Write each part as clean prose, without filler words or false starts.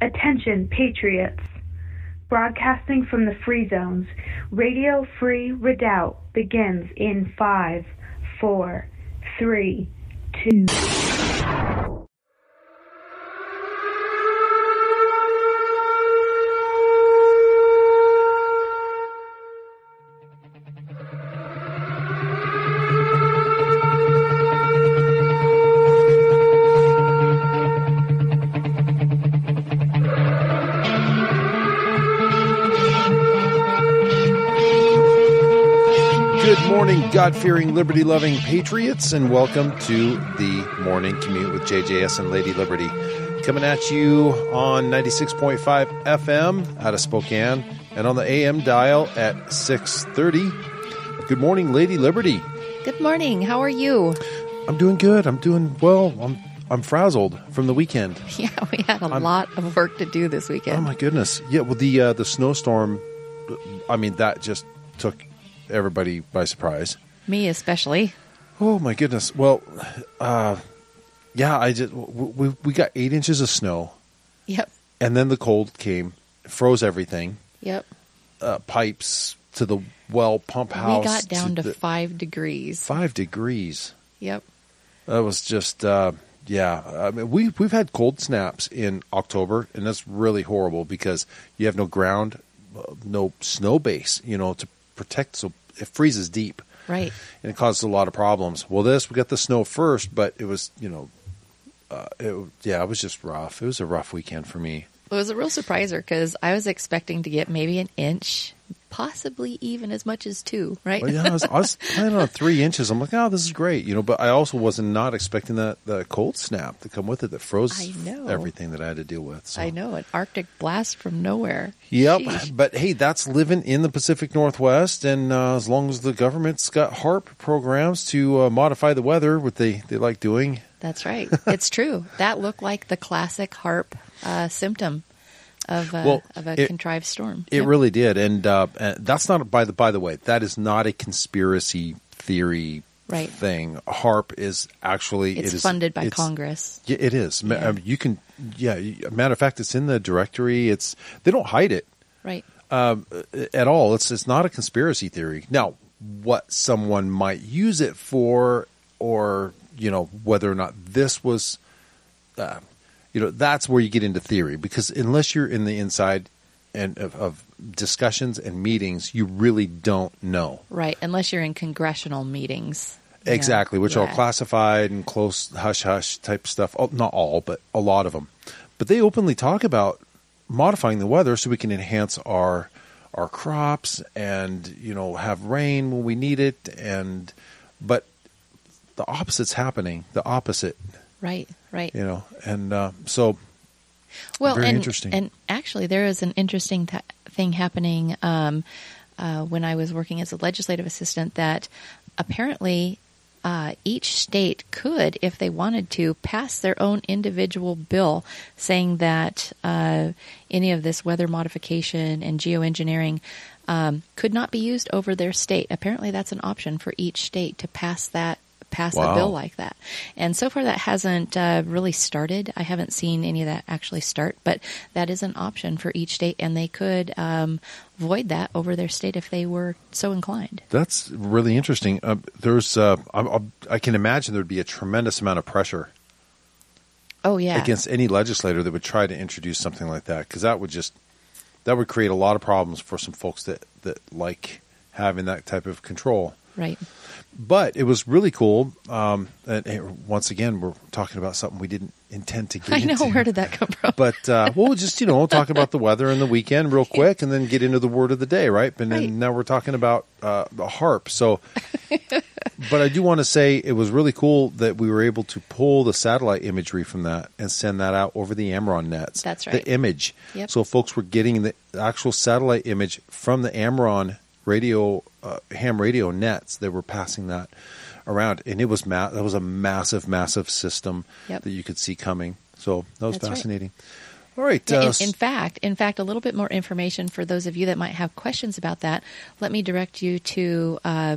Attention, Patriots! Broadcasting from the Free Zones, Radio Free Redoubt begins in 5, 4, 3, 2... God-fearing, liberty-loving patriots, and welcome to the Morning Commute with JJS and Lady Liberty. Coming at you on 96.5 FM out of Spokane and on the AM dial at 6:30. Good morning, Lady Liberty. Good morning. How are you? I'm doing good. I'm doing well. I'm frazzled from the weekend. Yeah, we had a lot of work to do this weekend. Oh, my goodness. Yeah, well, the snowstorm, I mean, that just took everybody by surprise. Me especially. Oh my goodness. Well, yeah, we got 8 inches of snow. Yep. And then the cold came, froze everything. Yep. Pipes to the well pump house. We got down to 5 degrees. 5 degrees. Yep. That was just yeah. I mean, we've had cold snaps in October, and that's really horrible because you have no ground, no snow base, to protect, so it freezes deep. Right. And it causes a lot of problems. Well, we got the snow first, but it was, it was just rough. It was a rough weekend for me. It was a real surpriser because I was expecting to get maybe an inch, possibly even as much as 2, right? Well, yeah, I was planning on 3 inches. I'm like, oh, this is great, but I also was not expecting the cold snap to come with it that froze everything that I had to deal with. So. I know, an Arctic blast from nowhere. Yep, Sheesh. But hey, that's living in the Pacific Northwest, and as long as the government's got HAARP programs to modify the weather, what they like doing. That's right. It's true. That looked like the classic HAARP symptom of a contrived storm. It really did, and that's not by the way. That is not a conspiracy theory thing. HAARP is actually it's funded by Congress. Yeah, it is. Yeah. You can. Yeah, matter of fact, it's in the directory. They don't hide it right at all. It's not a conspiracy theory. Now, what someone might use it for, or whether or not this was. That's where you get into theory, because unless you're in the inside and of discussions and meetings, you really don't know. Right, unless you're in congressional meetings. Exactly, which are classified and close hush-hush type stuff. Oh, not all, but a lot of them. But they openly talk about modifying the weather so we can enhance our crops and, have rain when we need it. But the opposite's happening, the opposite. Right. So very interesting. And actually, there is an interesting thing happening when I was working as a legislative assistant that apparently each state could, if they wanted to, pass their own individual bill saying that any of this weather modification and geoengineering could not be used over their state. Apparently, that's an option for each state to pass a bill like that. And so far that hasn't really started. I haven't seen any of that actually start, but that is an option for each state, and they could void that over their state if they were so inclined. That's really interesting. I can imagine there'd be a tremendous amount of pressure against any legislator that would try to introduce something like that, because that would create a lot of problems for some folks that like having that type of control. Right. But it was really cool. And once again, we're talking about something we didn't intend to get into. I know. Where did that come from? But we'll just, talk about the weather and the weekend real quick and then get into the word of the day, right? And then now we're talking about the HAARP. So, but I do want to say it was really cool that we were able to pull the satellite imagery from that and send that out over the Amron nets. That's right. The image. Yep. So folks were getting the actual satellite image from the Amron radio, ham radio nets. They were passing that around, and it was that was a massive system that you could see coming. So that was fascinating. All right. In fact, a little bit more information for those of you that might have questions about that. Let me direct you to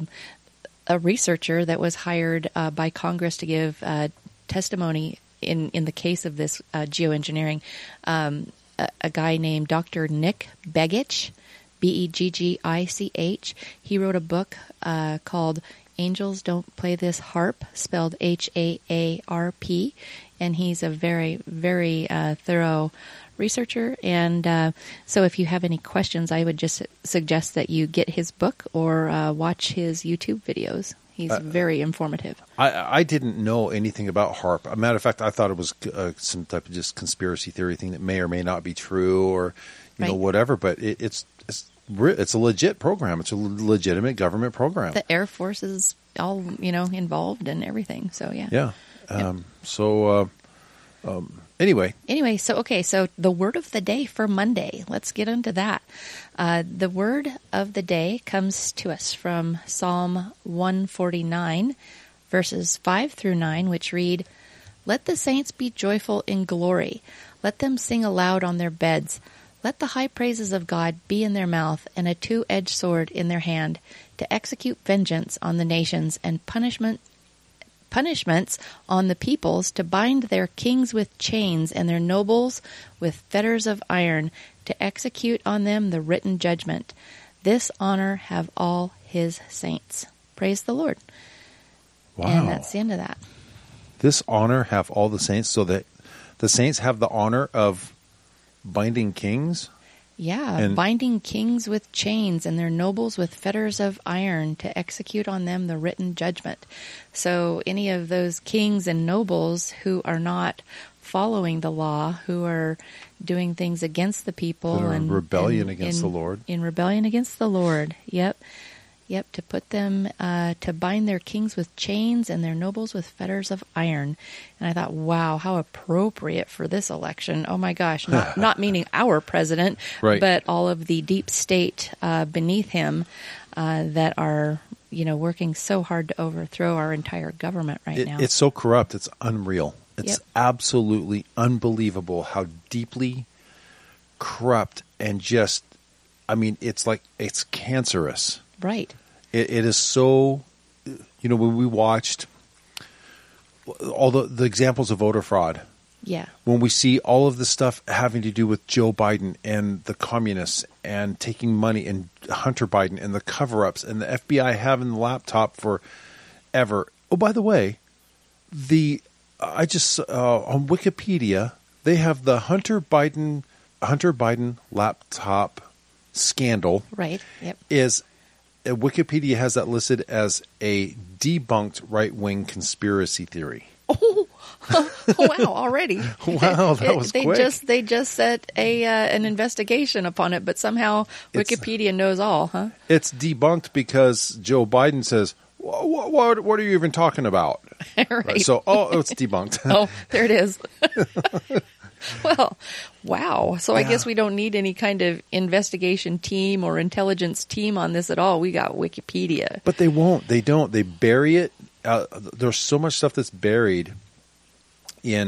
a researcher that was hired by Congress to give testimony in the case of this geoengineering. a guy named Dr. Nick Begich, Beggich. He wrote a book called Angels Don't Play This Harp, spelled Haarp, and he's a very, very thorough researcher. And so if you have any questions, I would just suggest that you get his book or watch his YouTube videos. He's very informative. I didn't know anything about HAARP. A matter of fact, I thought it was some type of just conspiracy theory thing that may or may not be true, or you know, whatever. But it's a legit program. It's a legitimate government program. The Air Force is all involved and everything. So yeah. Anyway, so the word of the day for Monday. Let's get into that. The word of the day comes to us from Psalm 149, verses 5 through 9, which read, "Let the saints be joyful in glory. Let them sing aloud on their beds. Let the high praises of God be in their mouth and a two-edged sword in their hand, to execute vengeance on the nations and punishments on the peoples, to bind their kings with chains and their nobles with fetters of iron, to execute on them the written judgment. This honor have all his saints." Praise the Lord. Wow. And that's the end of that. This honor have all the saints, so that the saints have the honor of binding kings? Yeah, binding kings with chains and their nobles with fetters of iron, to execute on them the written judgment. So any of those kings and nobles who are not following the law, who are doing things against the people, that are and in rebellion against the Lord. In rebellion against the Lord. Yep, to put them, to bind their kings with chains and their nobles with fetters of iron. And I thought, wow, how appropriate for this election. Oh my gosh, not meaning our president, right, but all of the deep state beneath him that are, working so hard to overthrow our entire government now. It's so corrupt, it's unreal. It's absolutely unbelievable how deeply corrupt and just, it's cancerous. Right. It is so, when we watched all the examples of voter fraud. Yeah. When we see all of the stuff having to do with Joe Biden and the communists and taking money, and Hunter Biden and the cover-ups and the FBI having the laptop forever. Oh, by the way, I just on Wikipedia, they have the Hunter Biden laptop scandal. Right. Yep. Wikipedia has that listed as a debunked right-wing conspiracy theory. Oh, wow! Already, wow, that was quick. They just set an investigation upon it, but somehow Wikipedia knows all, huh? It's debunked because Joe Biden says, "What are you even talking about?" Right. So, it's debunked. Oh, there it is. Well, wow. So I guess we don't need any kind of investigation team or intelligence team on this at all. We got Wikipedia. But they won't. They don't. They bury it. There's so much stuff that's buried in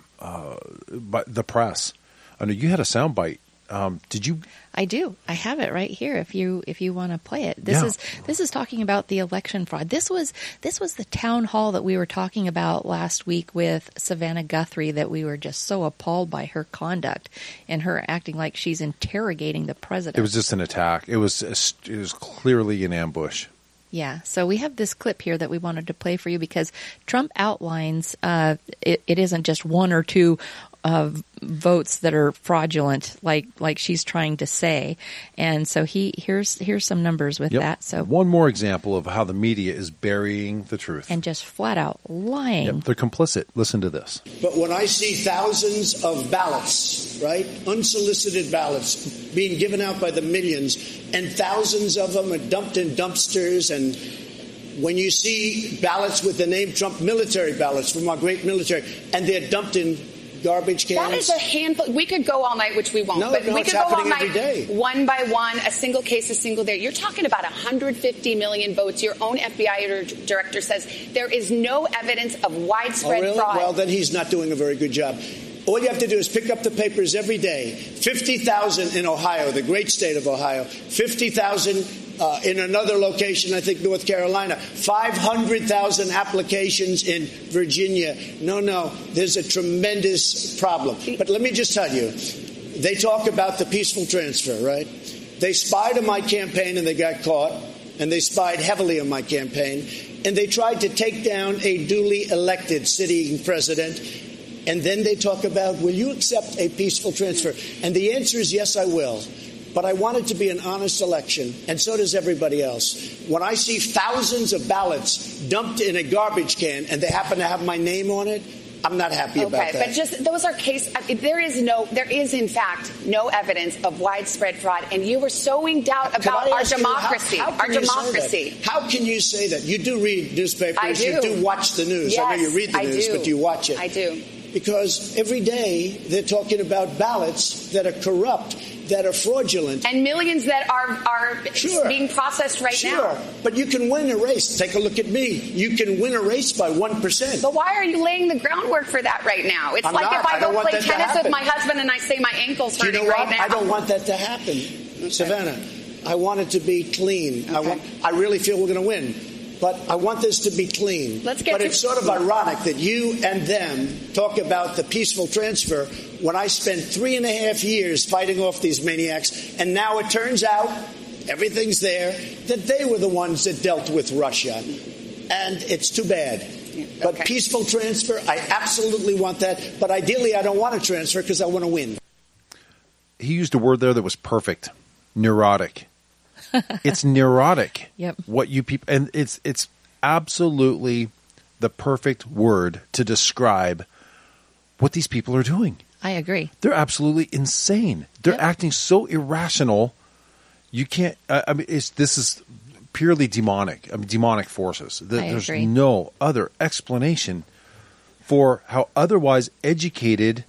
the press. I know you had a soundbite. Did you? I do. I have it right here. If you want to play it, this is talking about the election fraud. This was the town hall that we were talking about last week with Savannah Guthrie. That we were just so appalled by her conduct and her acting like she's interrogating the president. It was just an attack. It was clearly an ambush. Yeah. So we have this clip here that we wanted to play for you because Trump outlines it isn't just one or two votes that are fraudulent, like she's trying to say, and so here's some numbers with that. So one more example of how the media is burying the truth and just flat out lying. Yep, they're complicit. Listen to this. But when I see thousands of ballots, right, unsolicited ballots being given out by the millions, and thousands of them are dumped in dumpsters, and when you see ballots with the name Trump, military ballots from our great military, and they're dumped in garbage cans. That is a handful. We could go all night, which we won't. But we could go all night, one by one, a single case, a single day. You're talking about 150 million votes. Your own FBI director says there is no evidence of widespread fraud. Well, then he's not doing a very good job. All you have to do is pick up the papers every day. 50,000 in Ohio, the great state of Ohio. 50,000 in another location, I think North Carolina. 500,000 applications in Virginia. No, there's a tremendous problem. But let me just tell you, they talk about the peaceful transfer, right? They spied on my campaign and they got caught, and they spied heavily on my campaign, and they tried to take down a duly elected sitting president. And then they talk about, will you accept a peaceful transfer? And the answer is yes, I will. But I want it to be an honest election, and so does everybody else. When I see thousands of ballots dumped in a garbage can and they happen to have my name on it, I'm not happy about that. But just those are there is in fact no evidence of widespread fraud, and you were sowing doubt about our democracy. How can you say that? You do read newspapers. I do. You do watch the news. Yes, I know you read the news, but do you watch it? I do. Because every day they're talking about ballots that are corrupt, that are fraudulent. And millions that are being processed right now. Sure, but you can win a race. Take a look at me. You can win a race by 1%. But why are you laying the groundwork for that right now? It's like if I go play tennis with my husband and I say my ankle's hurting right now. I don't want that to happen. Okay. Savannah, I want it to be clean. Okay. I really feel we're going to win. But I want this to be clean. It's sort of ironic that you and them talk about the peaceful transfer when I spent 3.5 years fighting off these maniacs, and now it turns out, everything's there, that they were the ones that dealt with Russia. And it's too bad. Okay. But peaceful transfer, I absolutely want that. But ideally, I don't want to transfer because I want to win. He used a word there that was perfect. Neurotic. It's neurotic. Yep. What you people, and it's absolutely the perfect word to describe what these people are doing. I agree. They're absolutely insane. They're acting so irrational. You can't. I mean, this is purely demonic. I mean, demonic forces. There's no other explanation for how otherwise educated,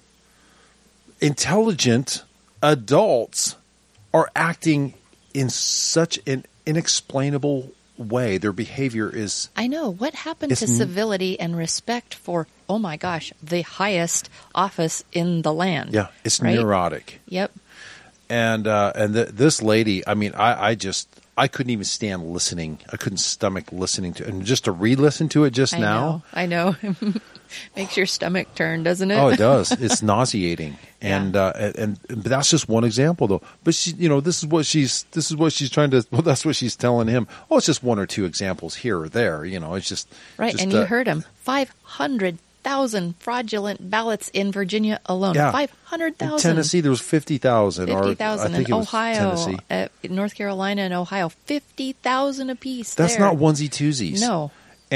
intelligent adults are acting in such an inexplainable way. Their behavior is... I know. What happened to civility and respect for, oh my gosh, the highest office in the land? Yeah, it's neurotic. Yep. And this lady, I mean, I couldn't even stand listening. I couldn't stomach listening to it. And just to re-listen to it now. I know. Makes your stomach turn, doesn't it? Oh, it does. It's nauseating. And but that's just one example, though. But she, this is what she's trying to. Well, that's what she's telling him. Oh, it's just one or two examples here or there. It's just right. Just, and you heard him. 500,000 fraudulent ballots in Virginia alone. Yeah. 500,000. In Tennessee, there was 50,000. 50,000 in Ohio, Tennessee. North Carolina, and Ohio. 50,000 apiece. That's not onesie twosies. No.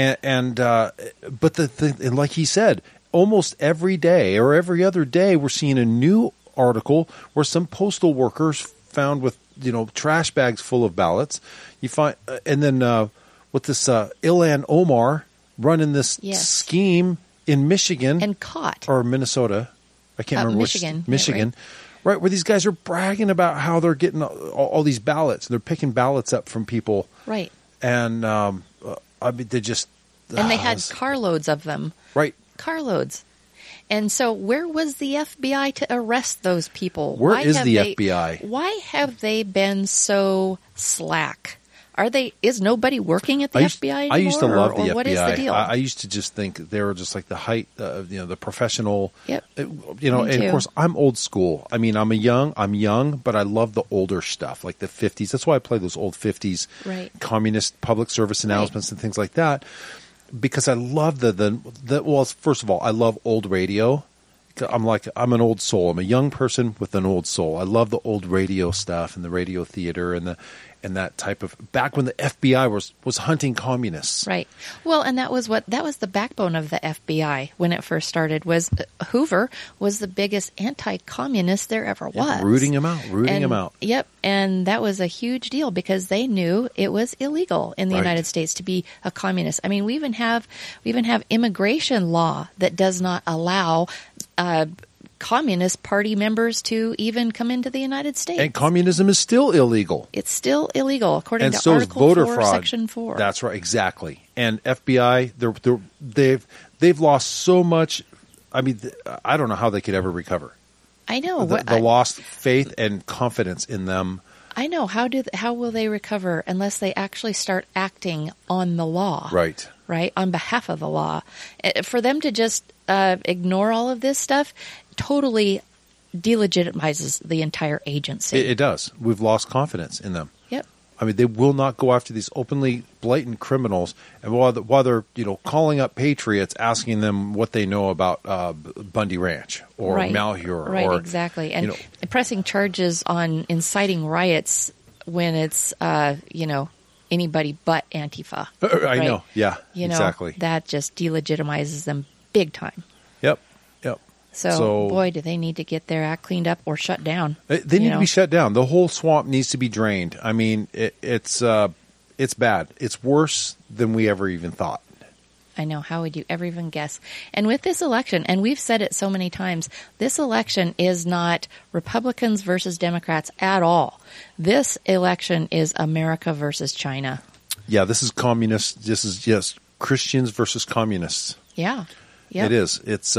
But and like he said, almost every day or every other day, we're seeing a new article where some postal workers found with trash bags full of ballots. You find, and then with this Ilhan Omar running this scheme in Michigan and caught or Minnesota, I can't remember Michigan, Michigan, right, where these guys are bragging about how they're getting all these ballots. They're picking ballots up from people, right, and. I mean, they just... And they had carloads of them. Right. Carloads. And so where was the FBI to arrest those people? Where is the FBI? Why have they been so slack? Is nobody working at the FBI anymore? I used to love the FBI. What is the deal? I used to just think they were just like the height, the professional. Yep. And of course, I'm old school. I mean, I'm young, but I love the older stuff, like the 50s. That's why I play those old 50s communist public service announcements and things like that, because I love well, first of all, I love old radio. I'm an old soul. I'm a young person with an old soul. I love the old radio stuff and the radio theater and that type of, back when the FBI was hunting communists. Right. Well, and that was the backbone of the FBI when it first started. Was Hoover was the biggest anti-communist there ever was. Yeah, rooting him out. Yep. And that was a huge deal because they knew it was illegal in the United States to be a communist. I mean, we even have immigration law that does not allow Communist Party members to even come into the United States. And communism is still illegal. It's still illegal, according to so Article voter 4, fraud. Section 4. That's right, exactly. And FBI, they've lost so much. I mean, I don't know how they could ever recover. I know. The lost faith and confidence in them. I know. How will they recover unless they actually start acting on the law? Right. Right, on behalf of the law. For them to just ignore all of this stuff, totally delegitimizes the entire agency. It does. We've lost confidence in them. Yep. I mean, they will not go after these openly blatant criminals, and while they're calling up patriots, asking them what they know about Bundy Ranch or Malheur, right? Exactly, and pressing charges on inciting riots when it's anybody but Antifa. I know, yeah, exactly. That just delegitimizes them big time. Yep. So, boy, do they need to get their act cleaned up or shut down. They need to be shut down. The whole swamp needs to be drained. I mean, it's bad. It's worse than we ever even thought. I know. How would you ever even guess? And with this election, and we've said it so many times, this election is not Republicans versus Democrats at all. This election is America versus China. Yeah, this is communist. This is, yes, Christians versus communists. Yeah. It is. It's...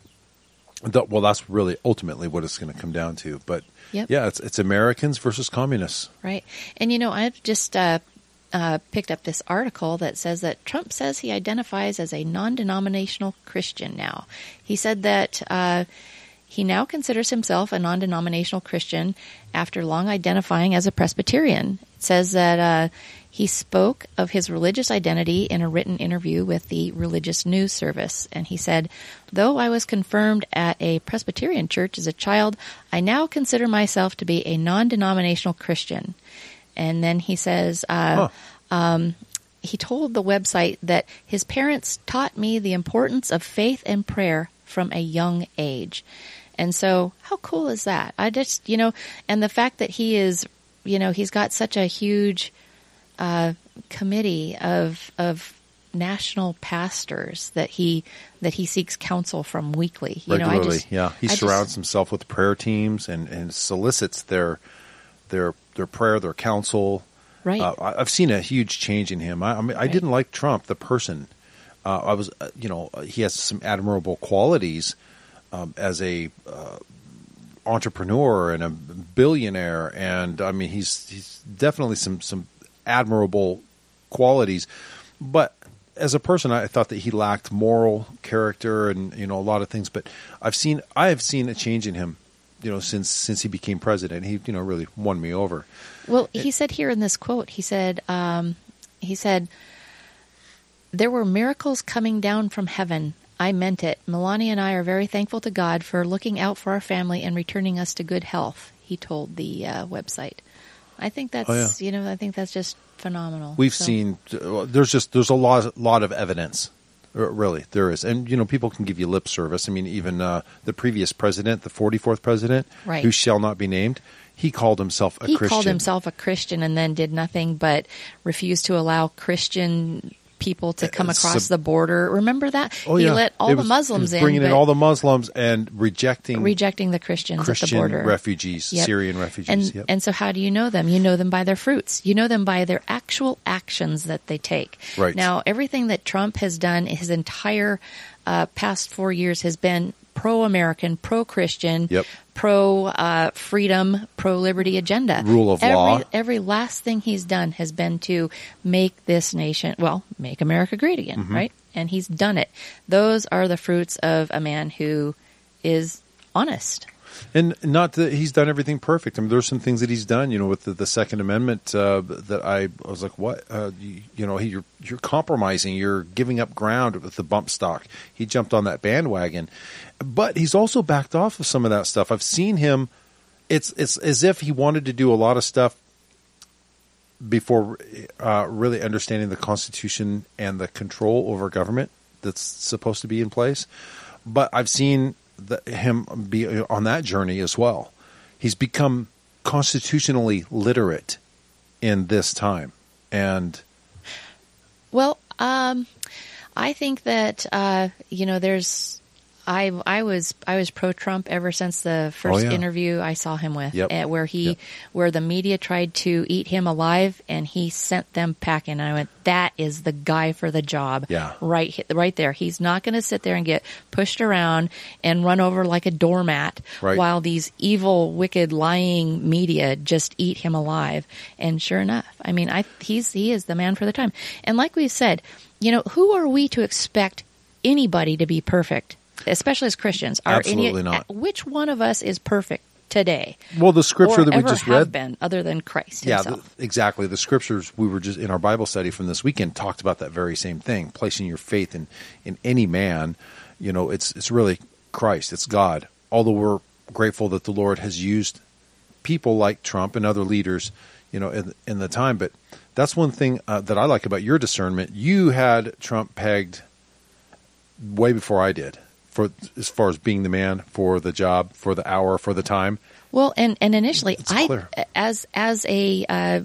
well, that's really ultimately what it's going to come down to. But yeah, it's Americans versus communists. Right. And, I've just picked up this article that says that Trump says he identifies as a non-denominational Christian now. He said that he now considers himself a non-denominational Christian after long identifying as a Presbyterian. It says that he spoke of his religious identity in a written interview with the Religious News Service. And he said, "Though I was confirmed at a Presbyterian church as a child, I now consider myself to be a non-denominational Christian." And then he says, he told the website that his parents taught me the importance of faith and prayer from a young age. And so how cool is that? I just, and the fact that he is, he's got such a huge committee of national pastors that he seeks counsel from weekly. Regularly, he surrounds himself with prayer teams and solicits their prayer, their counsel. Right. I've seen a huge change in him. I didn't like Trump, the person. He has some admirable qualities as a entrepreneur and a billionaire, and I mean he's definitely some admirable qualities, but as a person I thought that he lacked moral character and a lot of things. But I have seen a change in him since he became president. He really won me over. Well, he said here in this quote, he said there were miracles coming down from heaven. I meant it. Melania and I are very thankful to God for looking out for our family and returning us to good health, he told the website. I think that's, I think that's just phenomenal. We've seen, there's a lot of evidence. Really, there is. And, people can give you lip service. I mean, even the previous president, the 44th president, who shall not be named, he called himself a Christian. He called himself a Christian and then did nothing but refuse to allow Christian people to come across the border. Remember that? He let all the Muslims in. Bringing in all the Muslims and rejecting the Christians at the border. Refugees, Syrian refugees. And so how do you know them? You know them by their fruits. You know them by their actual actions that they take. Right. Now, everything that Trump has done his entire past 4 years has been pro-American, pro-Christian, pro-freedom, pro-liberty agenda. Rule of law. Every last thing he's done has been to make this nation, make America great again, right? And he's done it. Those are the fruits of a man who is honest. And not that he's done everything perfect. I mean, there's some things that he's done, with the Second Amendment that I was like, what? You're compromising. You're giving up ground with the bump stock. He jumped on that bandwagon. But he's also backed off of some of that stuff. I've seen him. It's as if he wanted to do a lot of stuff before really understanding the Constitution and the control over government that's supposed to be in place. But I've seen him be on that journey as well. He's become constitutionally literate in this time. And I think that there's I was pro-Trump ever since the first interview I saw him with, where the media tried to eat him alive and he sent them packing. And I went, that is the guy for the job. Yeah. Right there. He's not going to sit there and get pushed around and run over like a doormat while these evil, wicked, lying media just eat him alive. And sure enough, I mean, he is the man for the time. And like we've said, who are we to expect anybody to be perfect especially as Christians. Absolutely not. Which one of us is perfect today? Well, the scripture that we just read, have been other than Christ himself. Exactly. The scriptures we were just in our Bible study from this weekend talked about that very same thing. Placing your faith in any man, it's really Christ. It's God. Although we're grateful that the Lord has used people like Trump and other leaders, in the time. But that's one thing that I like about your discernment. You had Trump pegged way before I did, for as far as being the man for the job, for the hour, for the time. Well, and initially, clear. as a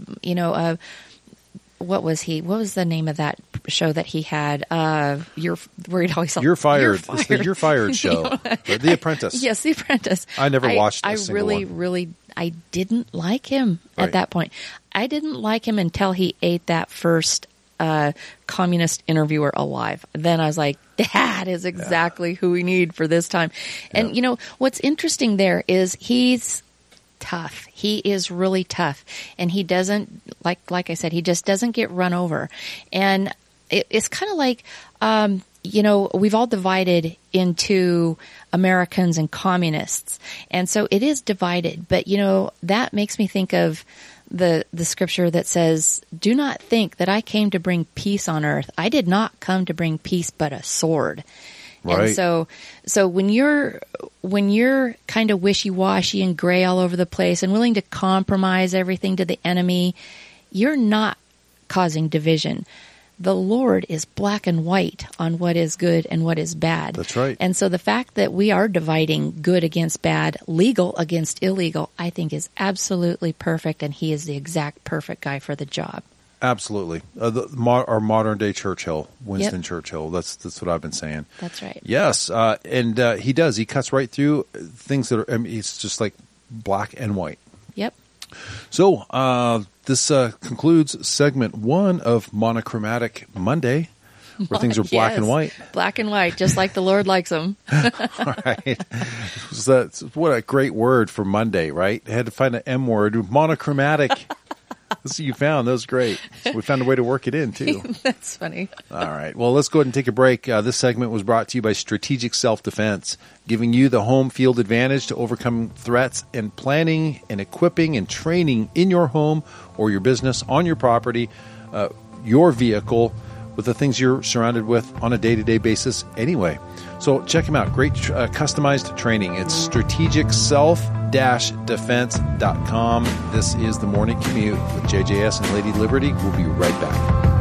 what was he? What was the name of that show that he had? You're fired. It's the You're Fired show. The Apprentice. Yes, The Apprentice. I never watched. I didn't like him at that point. I didn't like him until he ate that first communist interviewer alive. Then I was like, that is exactly who we need for this time. And what's interesting there is he's tough. He is really tough, and he doesn't like I said, he just doesn't get run over. And it's kind of like we've all divided into Americans and communists, and so it is divided. But that makes me think of the scripture that says, "Do not think that I came to bring peace on earth. I did not come to bring peace, but a sword." Right. And so when you're kind of wishy-washy and gray all over the place and willing to compromise everything to the enemy, you're not causing division. The Lord is black and white on what is good and what is bad. That's right. And so the fact that we are dividing good against bad, legal against illegal, I think is absolutely perfect, and he is the exact perfect guy for the job. Absolutely. Our modern day Churchill, Winston Churchill. That's what I've been saying. That's right. Yes. And he does. He cuts right through things that are, it's just like black and white. Yep. So this concludes segment 1 of Monochromatic Monday, where things are black and white. Black and white, just like the Lord likes them. All right. So what a great word for Monday, right? I had to find an M word. Monochromatic. That's what you found. That was great. So we found a way to work it in, too. That's funny. All right. Well, let's go ahead and take a break. This segment was brought to you by Strategic Self-Defense, giving you the home field advantage to overcome threats and planning and equipping and training in your home or your business, on your property, your vehicle, with the things you're surrounded with on a day-to-day basis anyway. So check them out. Great customized training. It's strategic-self-defense.com. This is The Morning Commute with JJS and Lady Liberty. We'll be right back.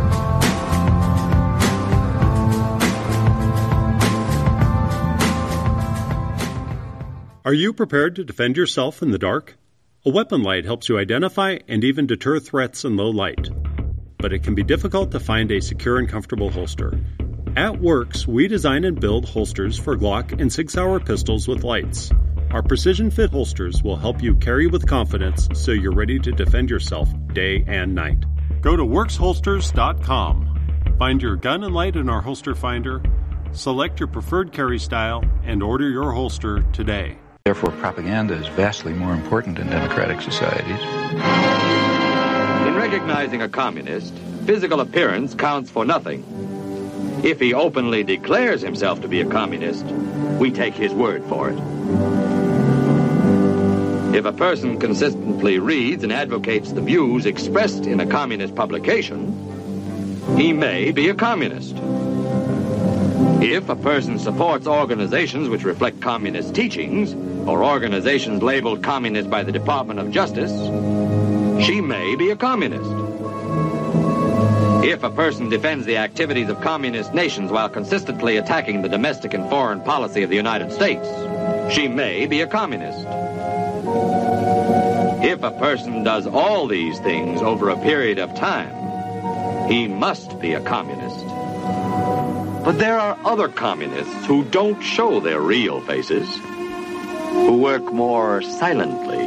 Are you prepared to defend yourself in the dark? A weapon light helps you identify and even deter threats in low light. But it can be difficult to find a secure and comfortable holster. At Works, we design and build holsters for Glock and Sig Sauer pistols with lights. Our precision fit holsters will help you carry with confidence so you're ready to defend yourself day and night. Go to WorksHolsters.com. Find your gun and light in our holster finder, select your preferred carry style, and order your holster today. Therefore, propaganda is vastly more important in democratic societies. In recognizing a communist, physical appearance counts for nothing. If he openly declares himself to be a communist, we take his word for it. If a person consistently reads and advocates the views expressed in a communist publication, he may be a communist. If a person supports organizations which reflect communist teachings, or organizations labeled communist by the Department of Justice, she may be a communist. If a person defends the activities of communist nations while consistently attacking the domestic and foreign policy of the United States, she may be a communist. If a person does all these things over a period of time, he must be a communist. But there are other communists who don't show their real faces, who work more silently.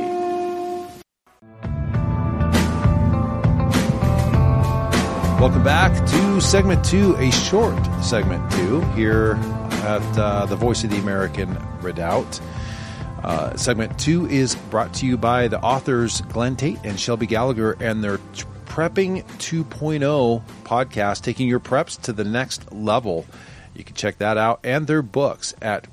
Welcome back to segment 2, a short segment 2 here at the Voice of the American Redoubt. Segment 2 is brought to you by the authors Glenn Tate and Shelby Gallagher and their Prepping 2.0 podcast, taking your preps to the next level. You can check that out and their books at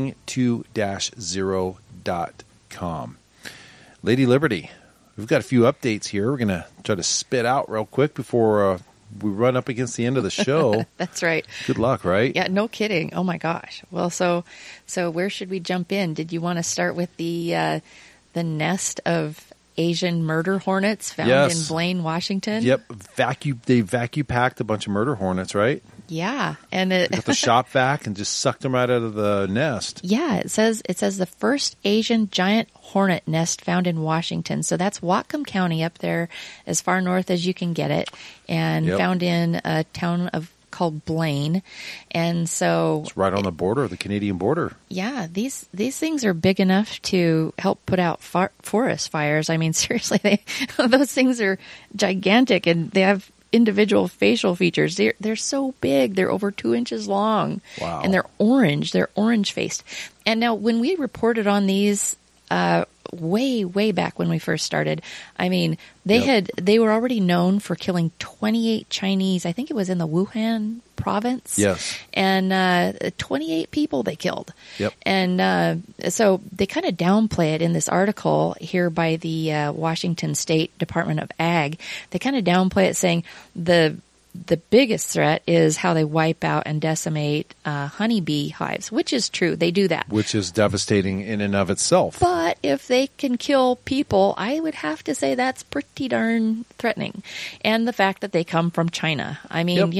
prepping2-0.com. Lady Liberty, we've got a few updates here. We're going to try to spit out real quick before we run up against the end of the show. That's right. Good luck, right? Yeah, no kidding. Oh my gosh. Well, so where should we jump in? Did you want to start with the nest of Asian murder hornets found in Blaine, Washington? Yep. They vacuum packed a bunch of murder hornets, right? Yeah. And they got the shop vac and just sucked them right out of the nest. Yeah, it says the first Asian giant hornet nest found in Washington. So that's Whatcom County up there as far north as you can get it, and found in a town called Blaine. And so it's right on the border, the Canadian border. Yeah, these things are big enough to help put out forest fires. I mean, seriously, those things are gigantic, and they have individual facial features. They're so big. They're over 2 inches long. Wow. And they're orange. They're orange faced. And now when we reported on these way back when we first started, I mean, they were already known for killing 28 Chinese. I think it was in the Wuhan province. Yes. And 28 people they killed. Yep. And so they kind of downplay it in this article here by the Washington State Department of Ag. They kind of downplay it, saying the biggest threat is how they wipe out and decimate honeybee hives, which is true. They do that. Which is devastating in and of itself. But if they can kill people, I would have to say that's pretty darn threatening. And the fact that they come from China. I mean,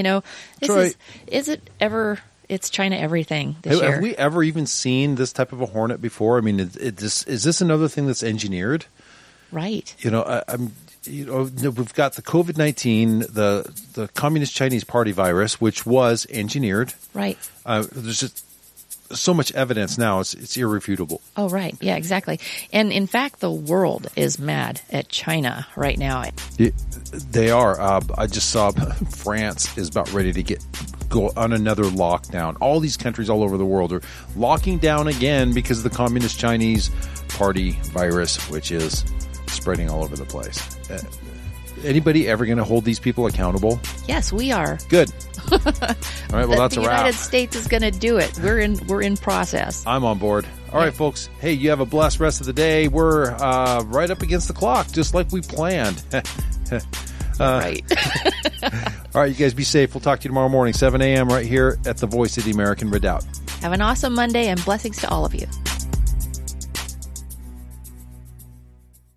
it's China everything this year. Have we ever even seen this type of a hornet before? I mean, is this another thing that's engineered? Right. We've got the COVID-19, the Communist Chinese Party virus, which was engineered. Right. There's just so much evidence now; it's irrefutable. Oh, right. Yeah, exactly. And in fact, the world is mad at China right now. They are. I just saw France is about ready to go on another lockdown. All these countries all over the world are locking down again because of the Communist Chinese Party virus, which is spreading all over the place. Anybody ever going to hold these people accountable? Yes, we are. Good. All right, well, that's a wrap. The United States is going to do it. We're in process. I'm on board. All right, folks. Hey, you have a blessed rest of the day. We're right up against the clock, just like we planned. Right. All right, you guys be safe. We'll talk to you tomorrow morning, 7 a.m. right here at the Voice of the American Redoubt. Have an awesome Monday and blessings to all of you.